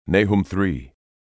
Nahum 3.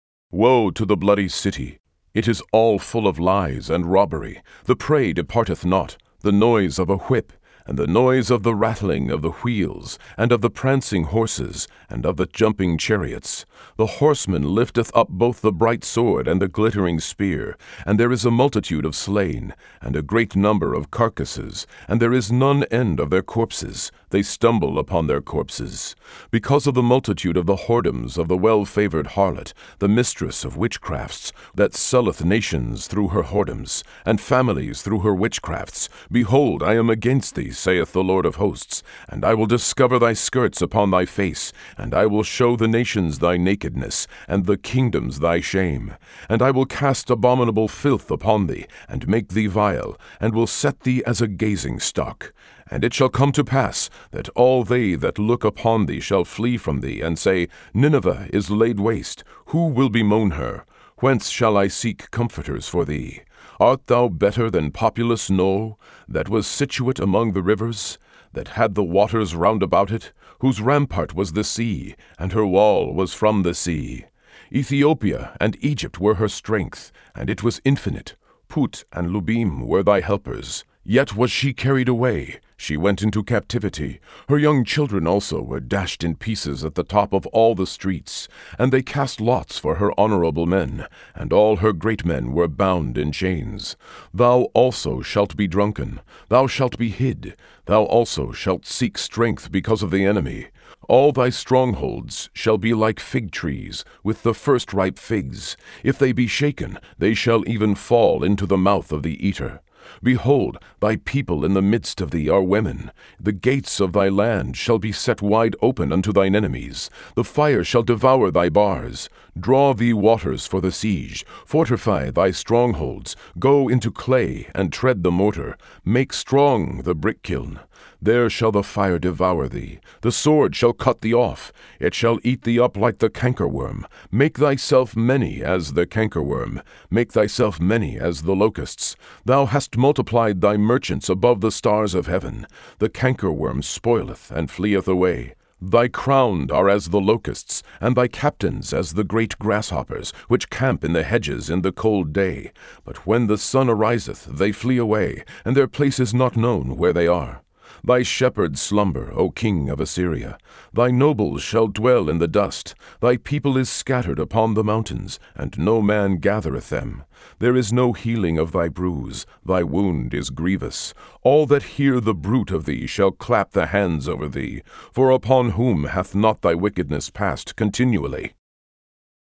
Woe to the bloody city! It is all full of lies and robbery. The prey departeth not, the noise of a whip, and the noise of the rattling of the wheels, and of the prancing horses, and of the jumping chariots. The horseman lifteth up both the bright sword and the glittering spear, and there is a multitude of slain, and a great number of carcasses, and there is none end of their corpses. They stumble upon their corpses. Because of the multitude of the whoredoms of the well-favored harlot, the mistress of witchcrafts, that selleth nations through her whoredoms, and families through her witchcrafts. Behold, I am against thee, saith the Lord of hosts, and I will discover thy skirts upon thy face, and I will show the nations thy nakedness, and the kingdoms thy shame. And I will cast abominable filth upon thee, and make thee vile, and will set thee as a gazing stock. And it shall come to pass, that all they that look upon thee shall flee from thee, and say, Nineveh is laid waste, who will bemoan her? Whence shall I seek comforters for thee? Art thou better than populous No, that was situate among the rivers, that had the waters round about it, whose rampart was the sea, and her wall was from the sea? Ethiopia and Egypt were her strength, and it was infinite. Put and Lubim were thy helpers. Yet was she carried away, she went into captivity. Her young children also were dashed in pieces at the top of all the streets, and they cast lots for her honorable men, and all her great men were bound in chains. Thou also shalt be drunken, thou shalt be hid, thou also shalt seek strength because of the enemy. All thy strongholds shall be like fig trees, with the first ripe figs. If they be shaken, they shall even fall into the mouth of the eater. Behold, thy people in the midst of thee are women. The gates of thy land shall be set wide open unto thine enemies. The fire shall devour thy bars. Draw thee waters for the siege. Fortify thy strongholds. Go into clay, and tread the mortar. Make strong the brick kiln. There shall the fire devour thee. The sword shall cut thee off. It shall eat thee up like the cankerworm. Make thyself many as the cankerworm. Make thyself many as the locusts. Thou hast multiplied thy merchants above the stars of heaven. The cankerworm spoileth and fleeth away. Thy crowned are as the locusts, and thy captains as the great grasshoppers, which camp in the hedges in the cold day. But when the sun ariseth, they flee away, and their place is not known where they are. Thy shepherds slumber, O king of Assyria. Thy nobles shall dwell in the dust. Thy people is scattered upon the mountains, and no man gathereth them. There is no healing of thy bruise, thy wound is grievous. All that hear the bruit of thee shall clap the hands over thee. For upon whom hath not thy wickedness passed continually?